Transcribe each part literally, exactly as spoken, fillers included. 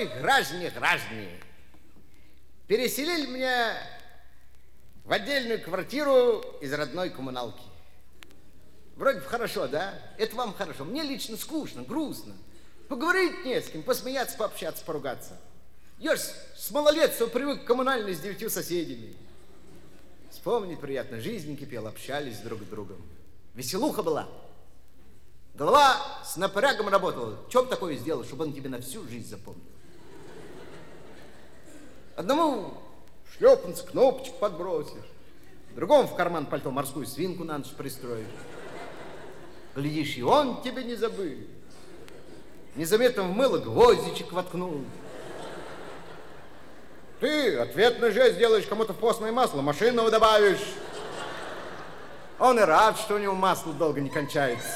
Ой, граждане, граждане, переселили меня в отдельную квартиру из родной коммуналки. Вроде бы хорошо, да? Это вам хорошо. Мне лично скучно, грустно. Поговорить не с кем, посмеяться, пообщаться, поругаться. Я ж с малолетства привык к коммунальной с девятью соседями. Вспомнить приятно, жизнь кипела, общались друг с другом. Веселуха была. Голова с напрягом работала. Что бы такое сделал, чтобы он тебе на всю жизнь запомнил? Одному шлепанцы, кнопочку подбросишь, другому в карман пальто морскую свинку на ночь пристроишь. Глядишь, и он тебя не забыл. Незаметно в мыло гвоздичек воткнул. Ты ответный жест делаешь кому-то в постное масло, машинного добавишь. Он и рад, что у него масло долго не кончается.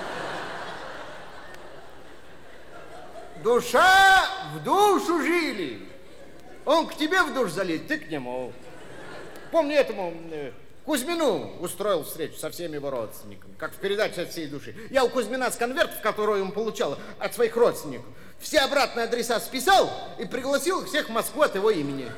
Душа в душу жили. Он к тебе в душ залезет, ты к нему. Помню, этому э, Кузьмину устроил встречу со всеми его родственниками, как в передаче «От всей души». Я у Кузьмина с конвертов, которую ему получал от своих родственников, все обратные адреса списал и пригласил их всех в Москву от его имени.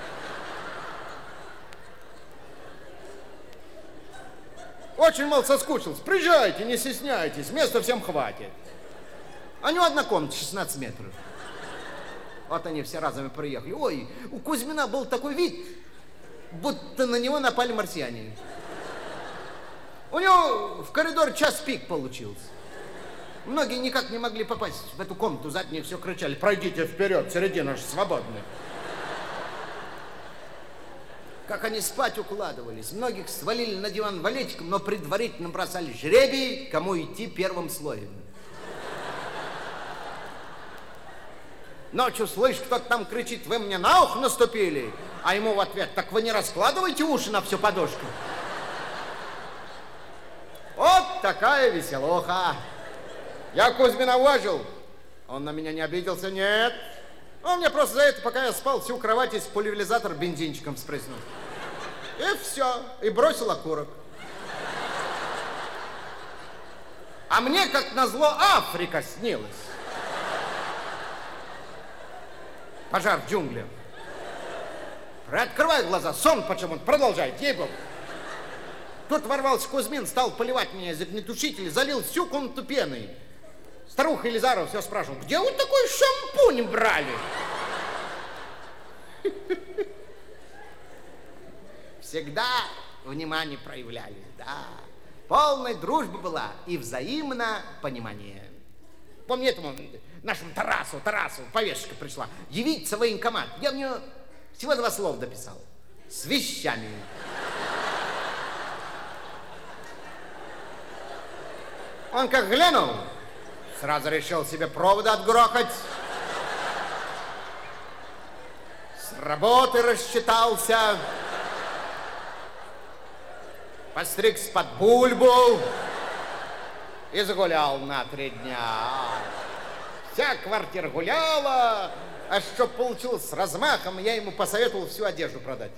Очень, мол, соскучился. Приезжайте, не стесняйтесь, места всем хватит. А у него одна комната, шестнадцать метров. Вот они все разом приехали. Ой, у Кузьмина был такой вид, будто на него напали марсиане. У него в коридоре час пик получился. Многие никак не могли попасть в эту комнату, задние все кричали: пройдите вперед, середина же свободная. Как они спать укладывались, многих свалили на диван валетиком, но предварительно бросали жребий, кому идти первым слоем. Ночью, слышь, кто-то там кричит: вы мне на ухо наступили, а ему в ответ: так вы не раскладывайте уши на всю подушку. Вот такая веселуха. Я Кузьмина уважил, он на меня не обиделся, нет. Он мне просто за это, пока я спал, всю кровать из пульверизатора бензинчиком спрыснул. И все, и бросил окурок. А мне, как назло, Африка снилась. Пожар в джунглях. Открывай глаза, сон почему-то продолжает, ей-богу. Тут ворвался Кузьмин, стал поливать меня из огнетушителя, залил всю комнату пеной. Старуха Елизарова все спрашивала: где вы такой шампунь брали? Всегда внимание проявляли, да. Полная дружба была и взаимное понимание. Помню, этому нашему Тарасу, Тарасу повесточка пришла. Явиться в военкомат. Я в нее всего два слова дописал. С вещами. Он как глянул, сразу решил себе провода отгрохать. С работы рассчитался. Постригся под бульбу и загулял на три дня. Вся квартира гуляла, а чтоб получилось с размахом, я ему посоветовал всю одежду продать.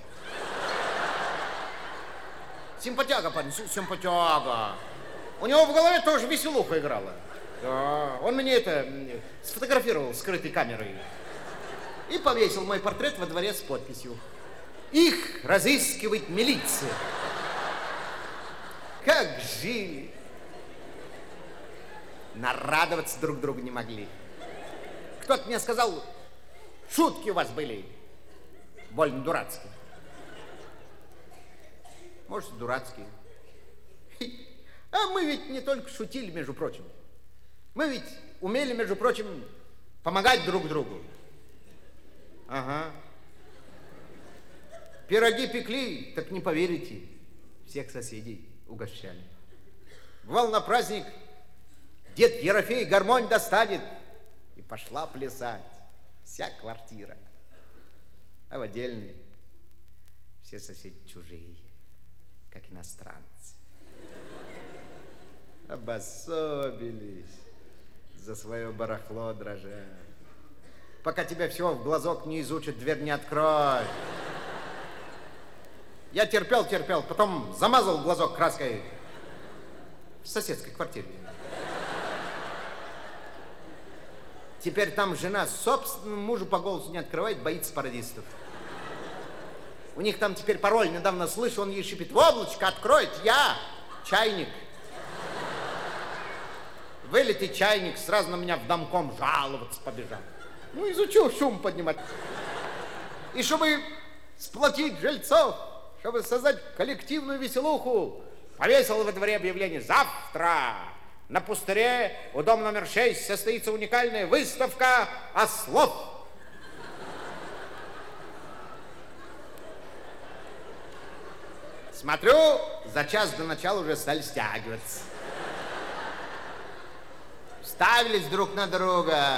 Симпатяга, парень, симпатяга. У него в голове тоже веселуха играла. Да, он мне это сфотографировал скрытой камерой и повесил мой портрет во дворе с подписью: их разыскивает милиция. Как жили. Нарадоваться друг другу не могли. Кто-то мне сказал: шутки у вас были больно дурацкие. Может, дурацкие. А мы ведь не только шутили, между прочим. Мы ведь умели, между прочим, помогать друг другу. Ага. Пироги пекли, так не поверите, всех соседей угощали. Бывал на праздник, дед Ерофей гармонь достанет, и пошла плясать вся квартира. А в отдельной все соседи чужие, как иностранцы. Обособились, за свое барахло дрожат. Пока тебя всего в глазок не изучат, дверь не открой. Я терпел, терпел, потом замазал глазок краской в соседской квартире. Теперь там жена собственному мужу по голосу не открывает, боится пародистов. У них там теперь пароль, недавно слышу, он ей шипит: «Облачко, откроет, я чайник». Вылетит чайник, сразу на меня в домком жаловаться побежал. Ну, изучил шум поднимать. И чтобы сплотить жильцов, чтобы создать коллективную веселуху, повесил во дворе объявление: завтра на пустыре у дома номер шесть состоится уникальная выставка ослов. Смотрю, за час до начала уже стали стягиваться. Ставились друг на друга.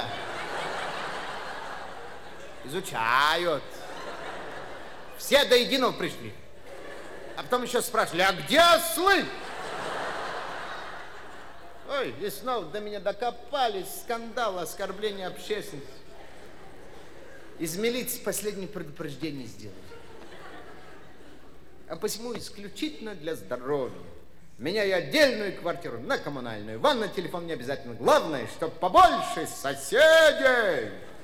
Изучают. Все до единого пришли. А потом еще спрашивали: а где ослы? Ой, и снова до меня докопались. Скандал, оскорбление общественности. Из милиции последнее предупреждение сделали. А посему исключительно для здоровья меняю отдельную квартиру на коммунальную. Ванна, телефон не обязательно. Главное, чтобы побольше соседей.